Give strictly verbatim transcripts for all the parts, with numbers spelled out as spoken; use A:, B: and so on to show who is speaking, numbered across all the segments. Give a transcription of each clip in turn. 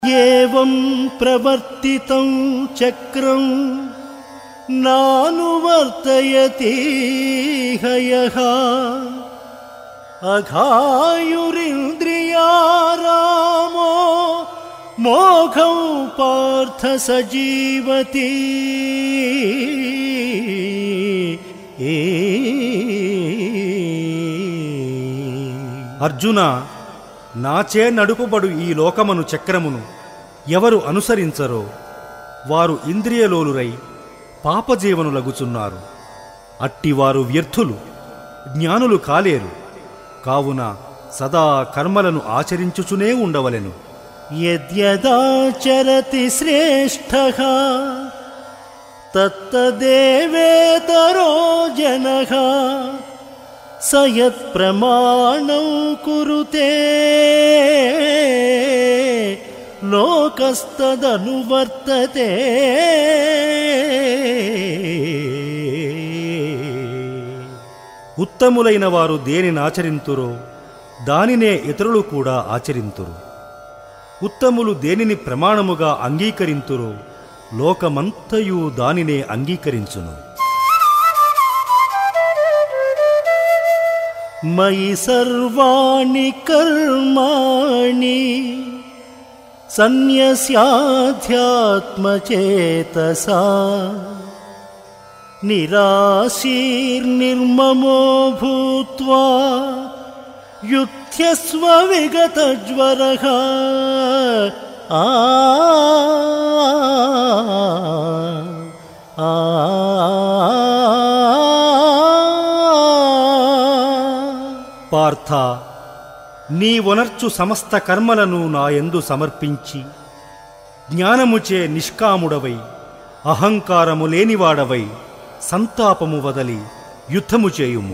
A: ఏవం ప్రవర్తితం చక్రం నానువర్తయతి హయః అఘాయురింద్రియారామో మోఘం పార్థ సజీవతి.
B: అర్జున, నాచే నడుపబడు ఈ లోకమును చక్రమును ఎవరు అనుసరించరో వారు ఇంద్రియలోలురై పాపజీవనులగుచున్నారు. అట్టివారు వ్యర్థులు, జ్ఞానులు కాలేరు. కావున సదా కర్మలను ఆచరించుచునే ఉండవలెను.
A: యద్యదాచరతి శ్రేష్ఠః తత్తదేవేతరో జనః స యత్ప్రమాణం కురుతే లోకస్తదనువర్తతే.
B: ఉత్తములైన వారు దేనినాచరింతురో దానినే ఇతరులు కూడా ఆచరింతురు. ఉత్తములు దేనిని ప్రమాణముగా అంగీకరింతురో లోకమంతయు దానినే అంగీకరించును.
A: మయి సర్వాణి కర్మాణి సన్యస్యాధ్యాత్మచేతసా నిరాశీర్నిర్మమో భూత్వా యుధ్యస్వ విగతజ్వరః. ఆ ఆ
B: పార్థ, నీవొనర్చు సమస్త కర్మలను నాయందు సమర్పించి జ్ఞానముచే నిష్కాముడవై అహంకారము లేనివాడవై సంతాపము వదలి యుద్ధము చేయుము.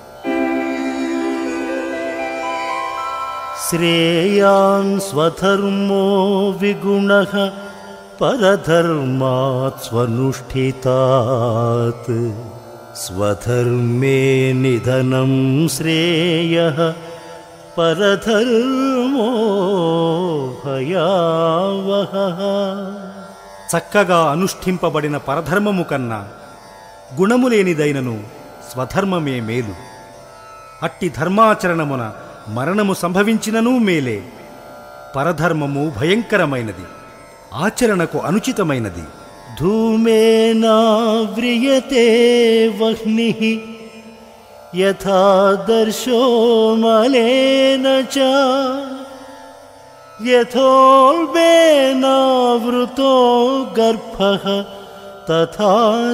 A: శ్రేయాన్ స్వధర్మో విగుణః పరధర్మాత్ స్వనుష్ఠితాత్ స్వధర్మే నిధనం శ్రేయః పరధర్మో భయావహః.
B: చక్కగా అనుష్ఠింపబడిన పరధర్మము కన్నా గుణములేనిదైనను స్వధర్మమే మేలు. అట్టి ధర్మాచరణమున మరణము సంభవించిననూ మేలే. పరధర్మము భయంకరమైనది, ఆచరణకు అనుచితమైనది.
A: ధూమేనావ్రియతే వహ్నిః యథాదర్శో మలేన చ యథోల్బేనావృతో గర్భః తథా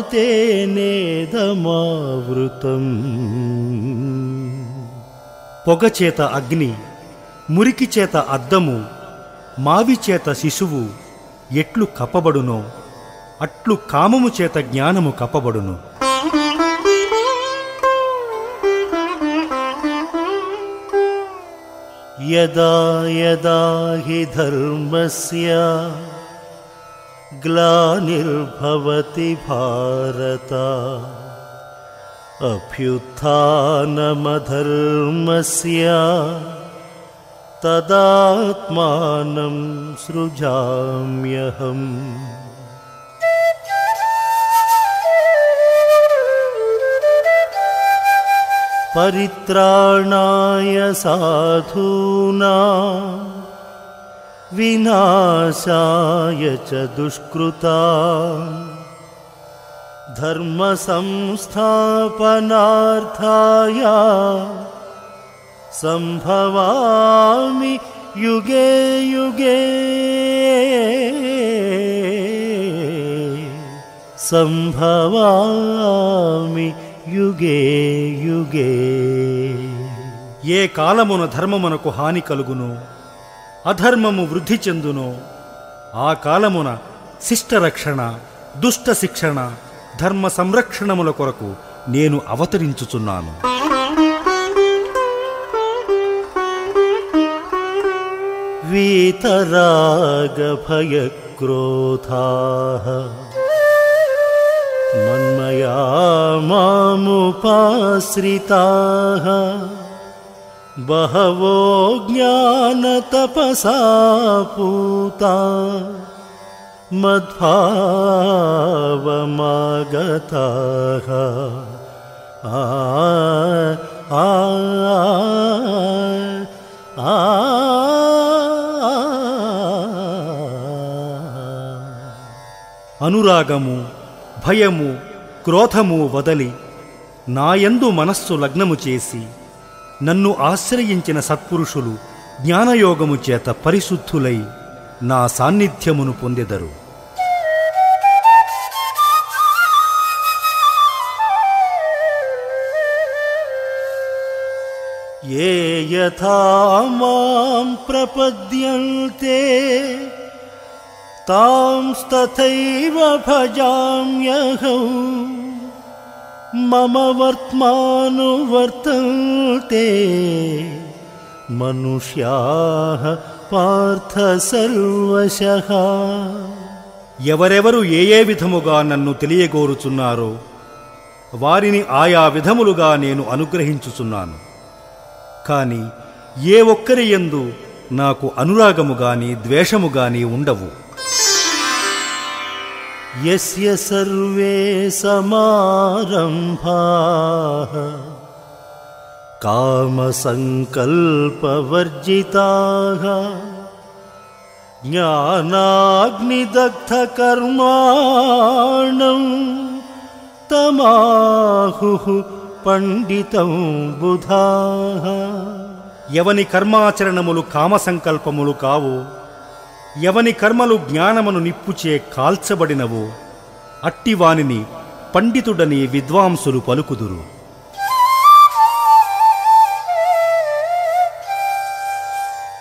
A: తేనేదమావృతం.
B: పొగచేత అగ్ని, మురికి చేత అద్దము, మావి చేత శిశువు ఎట్లు కప్పబడునో అట్లు కామము చేత జ్ఞానము కప్పబడును.
A: యదా యదా హి ధర్మస్య గ్లానిర్భవతి భారత అభ్యుత్థానమధర్మస్య తదాత్మానం సృజామ్యహం. పరిత్రాణాయ సాధూనాం వినాశాయ చ దుష్కృతాం ధర్మ సంస్థాపనార్థాయ సంభవామి యుగే యుగే. సంభవామి యుగే యుగే.
B: ఏ కాలమున ధర్మమునకు హాని కలుగునో అధర్మము వృద్ధి చెందునో ఆ కాలమున శిష్టరక్షణ, దుష్ట శిక్షణ, ధర్మ సంరక్షణముల కొరకు నేను అవతరించుచున్నాను.
A: వీతరాగ భయక్రోధాః మన్మయా మాముపాశ్రితాః బహవో జ్ఞానతపసా పూతా మద్భావమాగతాః ఆ ఆ ఆ
B: అనురాగము, భయము, క్రోధము వదలి నాయందు మనస్సు లగ్నము చేసి నన్ను ఆశ్రయించిన సత్పురుషులు జ్ఞానయోగము చేత పరిశుద్ధులై నా సాన్నిధ్యమును పొందెదరు.
A: ఏ యథా మాం ప్రపద్యంతే తాంస్తథైవ భజామ్యహం మమ వర్త్మానువర్తంతే మనుష్యాః పార్థ సర్వశః.
B: ఎవరెవరు ఏ ఏ విధముగా నన్ను తెలియగోరుచున్నారో వారిని ఆయా విధములుగా నేను అనుగ్రహించుచున్నాను. కాని ఏ ఒక్కరి యందు నాకు అనురాగము గాని ద్వేషము గాని ఉండవు.
A: యస్య సర్వే సమారంభాః కామసంకల్పవర్జితాః జ్ఞానాగ్నిదగ్ధకర్మాణం తమాహుః పండితం బుధాః.
B: ఎవని కర్మాచరణములు కామసంకల్పములు కావో, ఎవని కర్మలు జ్ఞానమును నిప్పుచే కాల్చబడినవో అట్టివానిని పండితుడని విద్వాంసులు పలుకుదురు.